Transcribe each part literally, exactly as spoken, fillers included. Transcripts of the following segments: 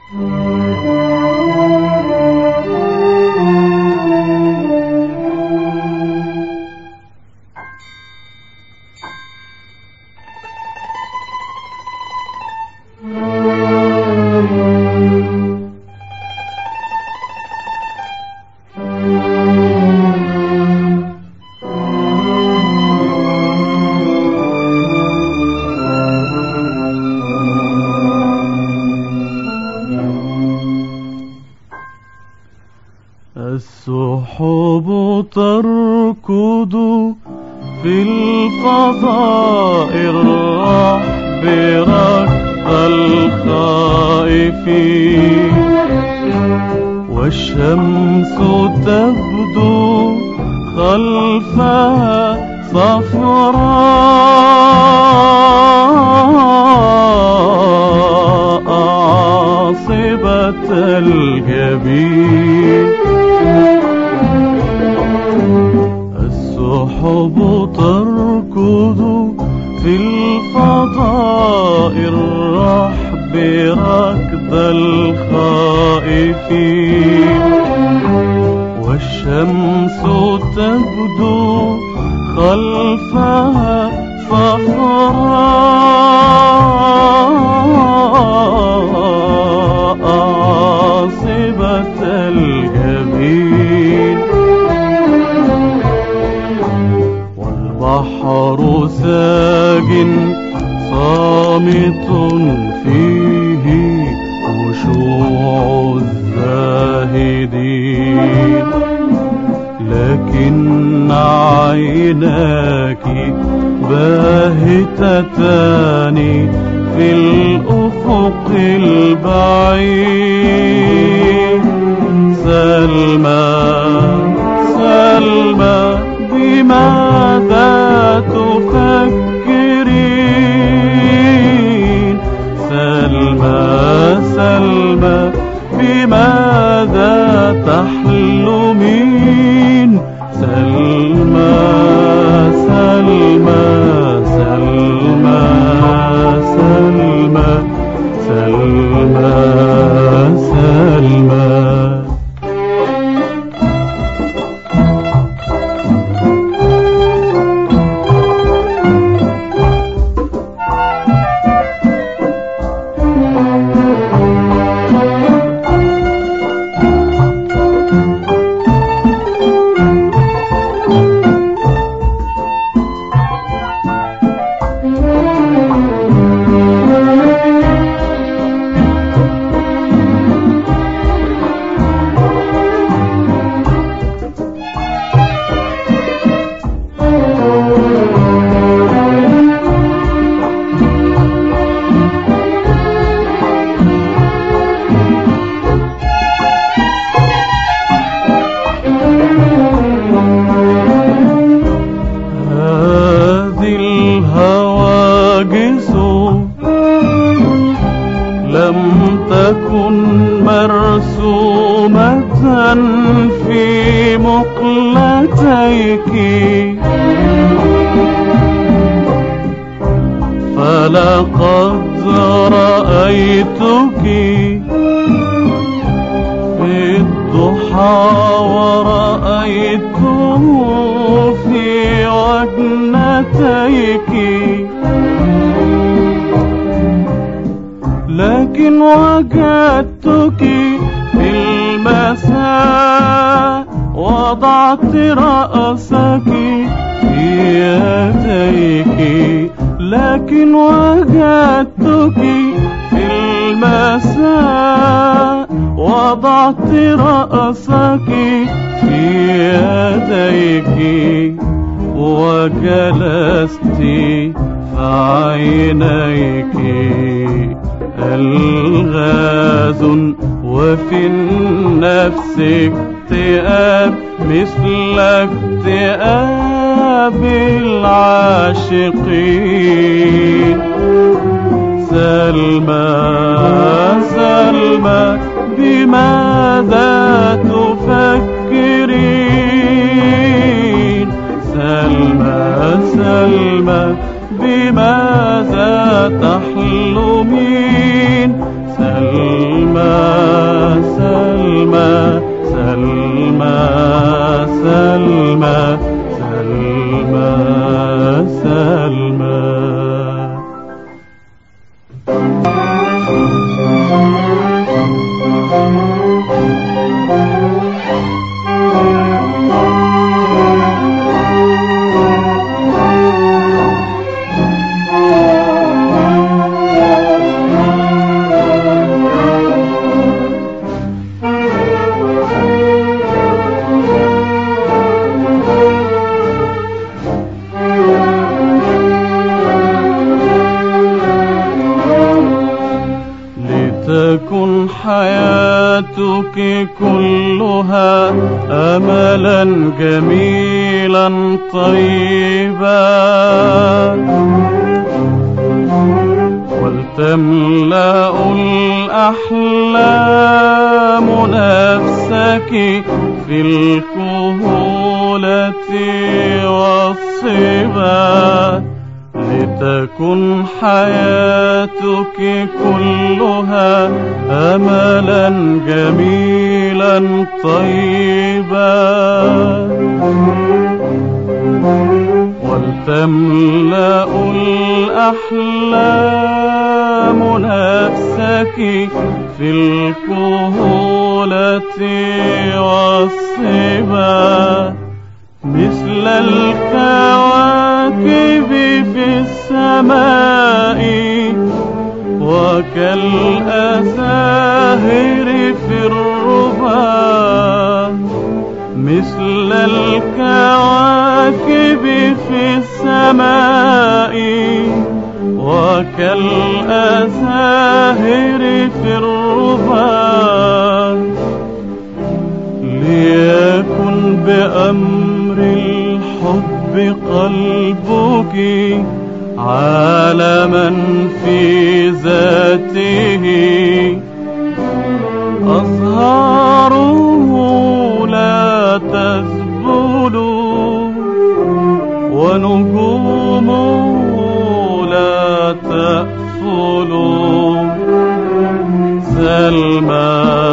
السحب تركض في الفضاء الرحب ركض الخائفين، والشمس تبدو خلفها صفراء عاصبة الجبين. السحب تركض في الفضاء الرحب ركض الخائفين، والشمس تبدو خلفها صفراء عاصبة الجبين. والبحر ساج صامت فيه خشوع الزاهدين، لكن عيناك باهتتان في الأفق البعيد. سلمى سلمى بماذا تفكرين؟ سلمى سلمى بماذا تحلمين؟ سلمى سلمى سلمى سلمى سلمى سلمى. لم تكن مرسومة في مقلتيك، فلقد رأيتك في الضحى ورأيته في وجنتيك، لكن وجدتك في المساء وضعت رأسك في يديك، لكن وجدتك في المساء وضعت رأسك في يديك، وجلست فعينيك ألغاز وفي النفس اكتئاب مثل اكتئاب العاشقين. سلمى سلمى بماذا تفكرين؟ سلمى سلمى بماذا تحلمين؟ سلمى تكن حياتك كلها أملا جميلا طيبا، ولتملأ الأحلام نفسك في الكهولة والصبا. لتكن حياتك كلها أملا جميلا طيبا، ولتملأ الأحلام نفسك في الكهولة والصبا، مثل الكواكب في السماء وكالأزاهر في الربا. مثل الكواكب في السماء وكالأزاهر في الربا، ليكن بأمر الحب قلبك عالما في ذاته، أزهاره لا تذبل ونجومه لا تأفل. سلمى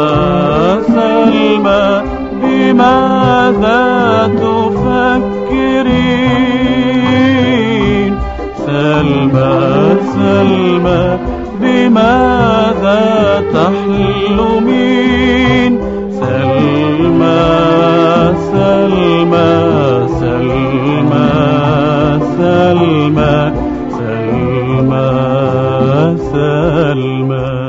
سلمى بماذا تفكرين؟ سلمى سلمى بماذا تحلمين؟ سلمى سلمى سلمى سلمى سلمى سلمى